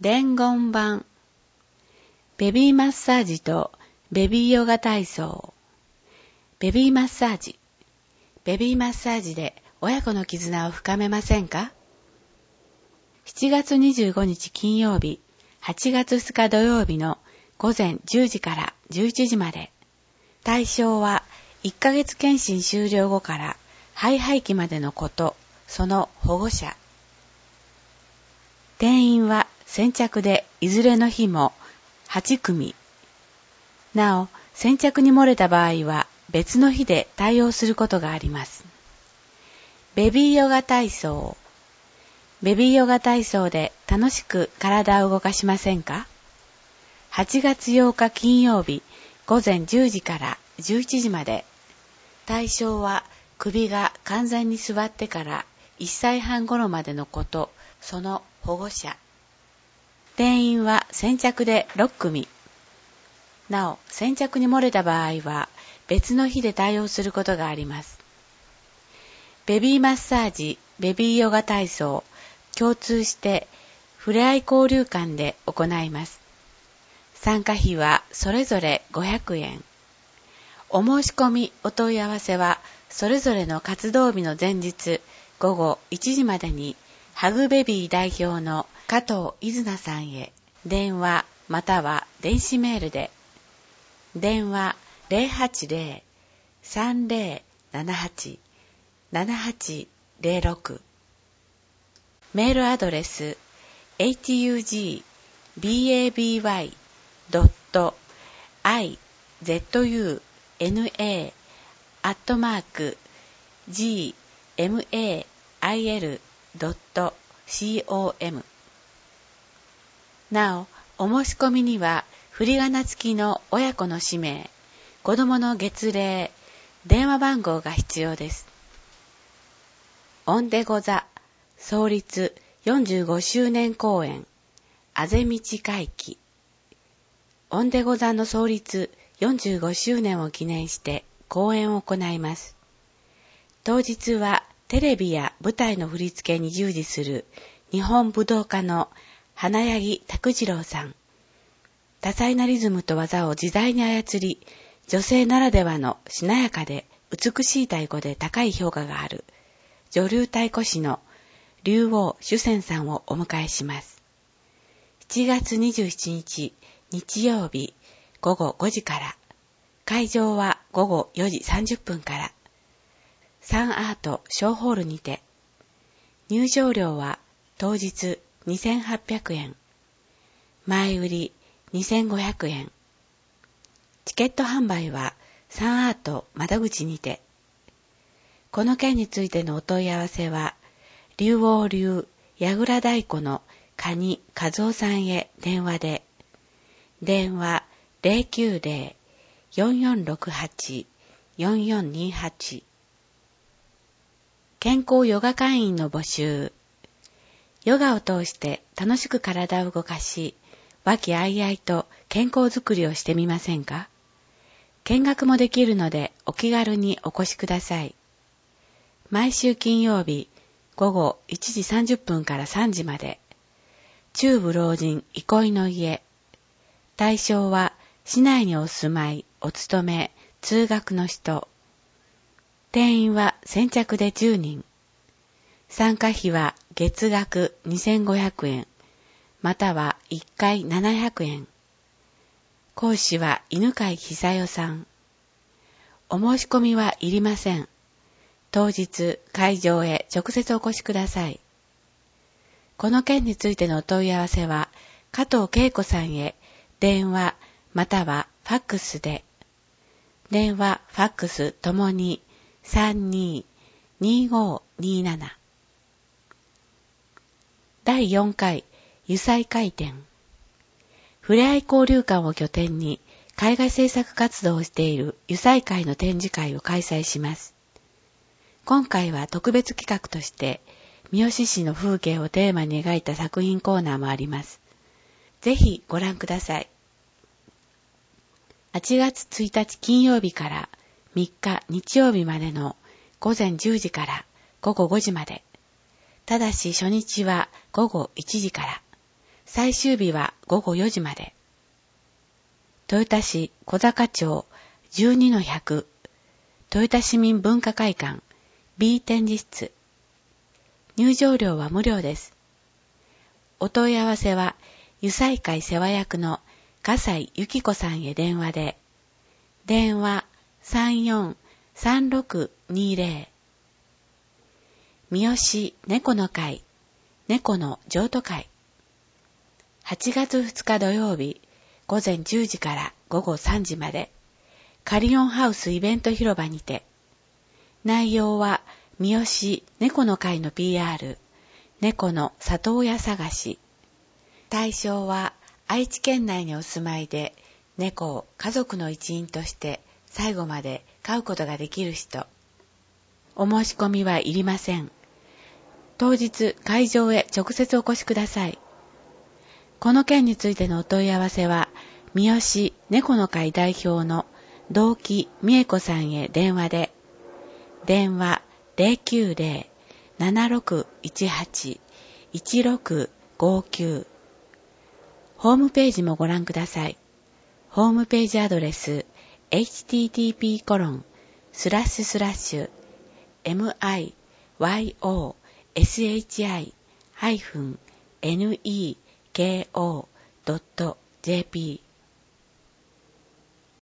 伝言版ベビーマッサージとベビーヨガ体操。ベビーマッサージ。ベビーマッサージで親子の絆を深めませんか？ 7 月25日金曜日、8月2日土曜日の午前10時から11時まで。対象は1ヶ月検診終了後から肺廃棄までのこと、その保護者。定員は先着でいずれの日も8組。なお、先着に漏れた場合は別の日で対応することがあります。ベビーヨガ体操。ベビーヨガ体操で楽しく体を動かしませんか？ 8 月8日金曜日午前10時から11時まで。対象は首が完全に座ってから1歳半頃までのこと、その保護者。定員は先着で6組。なお、先着に漏れた場合は別の日で対応することがあります。ベビーマッサージ、ベビーヨガ体操、共通してふれあい交流館で行います。参加費はそれぞれ500円。お申し込み、お問い合わせはそれぞれの活動日の前日午後1時までにハグベビー代表の加藤いずなさんへ電話または電子メールで。電話 080-3078-7806。メールアドレス atuzna@gmail.com。 なお、お申し込みには振り仮名付きの親子の氏名、子供の月齢、電話番号が必要です。オンデゴザ創立45周年公演あぜ道会期。オンデゴザの創立45周年を記念して公演を行います。当日はテレビや舞台の振り付けに従事する日本武道家の花柳拓次郎さん。多彩なリズムと技を自在に操り、女性ならではのしなやかで美しい太鼓で高い評価がある女流太鼓師の竜王主泉さんをお迎えします。7月27日日曜日午後5時から、会場は午後4時30分から、サンアート小ホールにて、入場料は当日2800円、前売り2500円。チケット販売はサンアート窓口にて。この件についてのお問い合わせは、竜王流矢倉太鼓の蟹和夫さんへ電話で。電話 090-4468-4428。健康ヨガ会員の募集。ヨガを通して楽しく体を動かし、和気あいあいと健康づくりをしてみませんか？見学もできるのでお気軽にお越しください。毎週金曜日午後1時30分から3時まで。中部老人憩いの家。対象は市内にお住まい、お勤め、通学の人。定員は先着で10人。参加費は月額2500円。または1回700円。講師は犬飼久代さん。お申し込みはいりません。当日会場へ直接お越しください。この件についてのお問い合わせは加藤恵子さんへ電話またはファックスで。電話、ファックスともに 32-2527。第4回油彩回展。ふれあい交流館を拠点に海外制作活動をしている油彩会の展示会を開催します。今回は特別企画として三好市の風景をテーマに描いた作品コーナーもあります。ぜひご覧ください。8月1日金曜日から3日日曜日までの午前10時から午後5時まで。ただし初日は午後1時から。 最終日は午後4時まで。豊田市小坂町 12-100 豊田市民文化会館 B 展示室。入場料は無料です。お問い合わせは、油彩会世話役の笠井由紀子さんへ電話で、電話 34-3620。三好猫の会、猫の譲渡会。8月2日土曜日、午前10時から午後3時まで、カリオンハウスイベント広場にて、内容は三好猫の会の PR、猫の里親探し。対象は愛知県内にお住まいで、猫を家族の一員として最後まで飼うことができる人。お申し込みはいりません。当日会場へ直接お越しください。この件についてのお問い合わせは、三好猫の会代表の道木美恵子さんへ電話で、電話 090-7618-1659。ホームページもご覧ください。ホームページアドレス http://myoshi-neko.jp